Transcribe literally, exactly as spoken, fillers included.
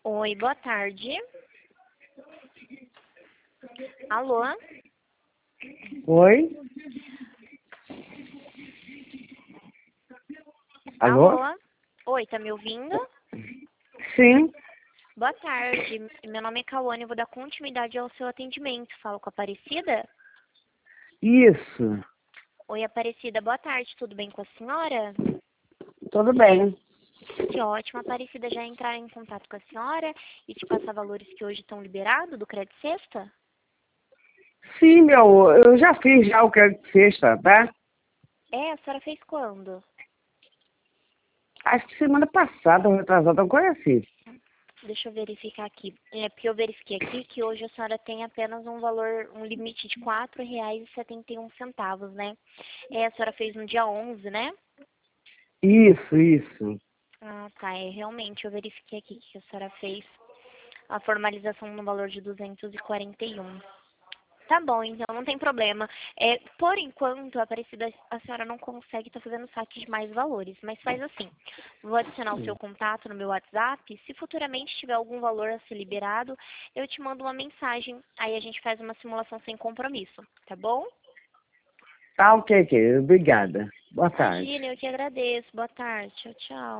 Oi, boa tarde. Alô? Oi? Alô? Alô? Oi, tá me ouvindo? Sim, Boa tarde. Meu nome é Cauane, eu vou dar continuidade ao seu atendimento. Falo com a Aparecida? isso. Oi, Aparecida, boa tarde. Tudo bem com a senhora? Tudo bem. Que ótimo. A Aparecida já entrar em contato com a senhora e te passar valores que hoje estão liberados do Crédito Sexta? Sim, meu, eu já fiz já o que era de sexta, tá? É, a senhora fez quando? Acho que semana passada, retrasada, alguma coisa assim. Deixa eu verificar aqui. É porque eu verifiquei aqui que hoje a senhora tem apenas um valor, um limite de quatro reais e setenta e um centavos, né? É, a senhora fez no dia onze, né? Isso, isso. Ah, tá. É, realmente, eu verifiquei aqui que a senhora fez a formalização no valor de duzentos e quarenta e um. Tá bom, então não tem problema. É, por enquanto, a Aparecida, a senhora não consegue estar fazendo saque de mais valores, mas faz assim. Vou adicionar o seu contato no meu WhatsApp. Se futuramente tiver algum valor a ser liberado, eu te mando uma mensagem. Aí a gente faz uma simulação sem compromisso, tá bom? Tá, ok, ok. Obrigada. Boa tarde. Imagina, eu que agradeço. Boa tarde. Tchau, tchau.